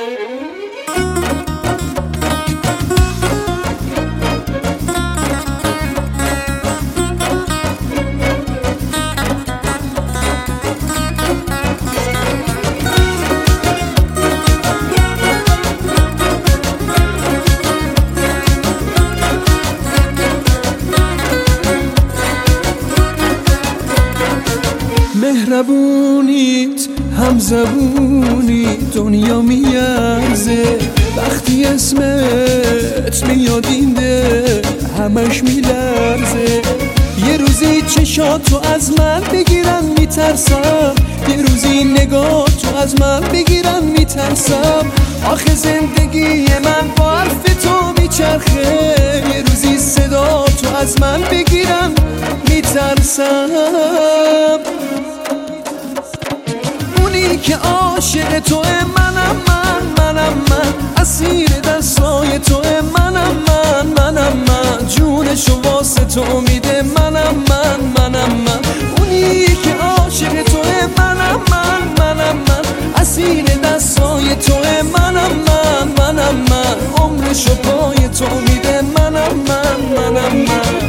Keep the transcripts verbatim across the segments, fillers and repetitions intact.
مهربونیت همزبونی دنیا میارزه، وقتی اسمت میاد این دل همش میلرزه. یه روزی چشاتو از من بگیرن میترسم، یه روزی نگاه تو از من بگیرن میترسم. آخه زندگی من با حرف تو میچرخه، یه روزی صدا تو از من بگیرن میترسم. اونی که عاشق توه منم من، منم من اسیر دستای توه منم من، منم من جونشو واسه تو میده منم من، منم من اونی که عاشق توه منم من، منم من اسیر دستای توه منم من، منم من عمرشو پای تو میده منم من، منم من.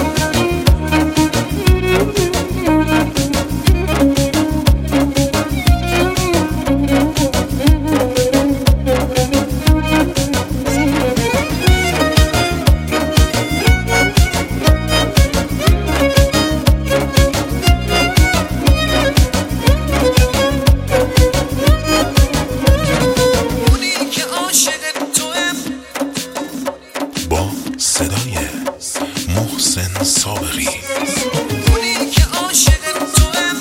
صدای محسن سابقی اونی که عاشق توام،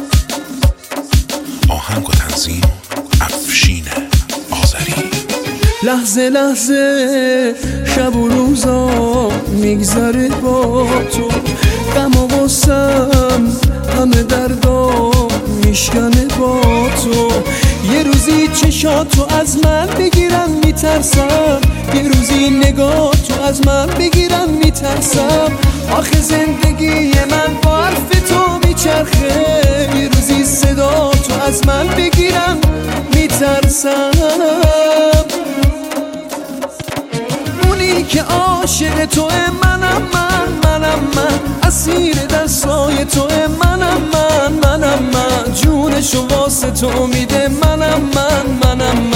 آهنگ و تنظیم افشین آذری. لحظه لحظه شب و روزا میگذره با تو، غم و غصم همه دردام میشکنه با تو. یه روزی چشاتو از من بگیرن میترسم، یه روزی نگاه تو از من بگیرن میترسم. آخه زندگی من با حرف تو میچرخه، یه روزی صدا تو از من بگیرن میترسم. اونی که عاشق توه منم من، منم من اسیر دستای توه منم من، منم من جونشو واسه تو میده منم من، منم